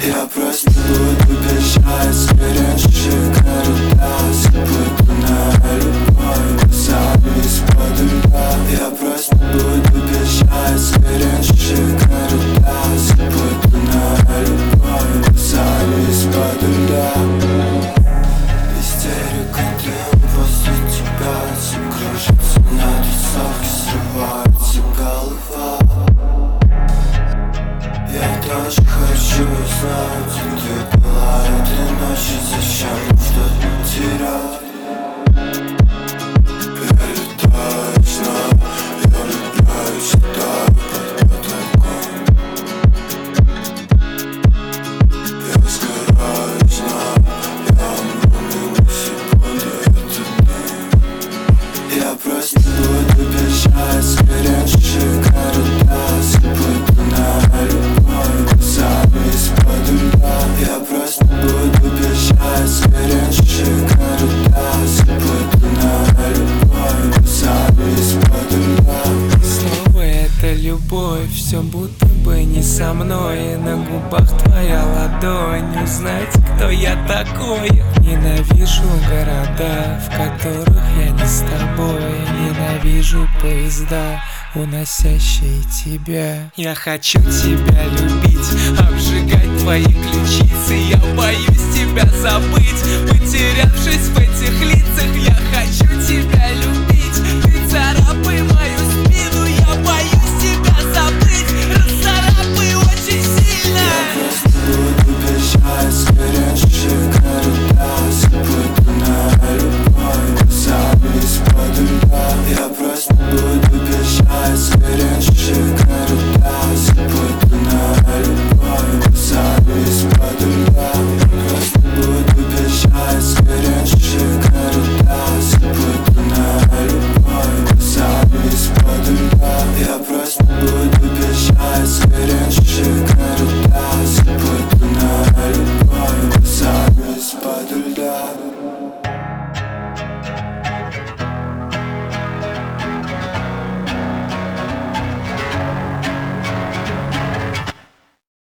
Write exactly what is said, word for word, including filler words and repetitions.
Я просто буду бежать, горящие города, запутанная любовь, глазами из-под льда. Я просто буду бежать, горящие города, запутанная любовь, глазами из-под льда. Истерика, дым после тебя, все кружится на весах и срывается голова. Я тоже хочу знать, где была этой ночью, зачем что-то терять. Я летаю, знаю, я влюбляюсь, летаю под потолком. Я сгораю, знаю, я умру на секунду, это дым. Я просто буду бежать, горящие города, запутанная любовь, глазами из-под льда. Я просто буду бежать, горящие города, запутанная любовь, глазами из-под льда. Снова это любовь, все будто бы не со мной. На губах твоя ладонь, узнать, кто я такой. Ненавижу города, в которых я не с тобой. Ненавижу поезда, уносящие тебя. Я хочу тебя любить, обжигать твои ключицы. Я боюсь тебя забыть, потерявшись в этих лицах. Я хочу тебя любить, ты царапай мою спину. Я боюсь тебя забыть, расцарапай очень сильно. Я просто буду бежать, горящие города, запутанная любовь, глазами из-под льда. Я просто буду бежать, горящие города, запутанная любовь, глазами из-под льда. Я просто буду бежать, горящие города, запутанная любовь, глазами из-под льда. Я просто буду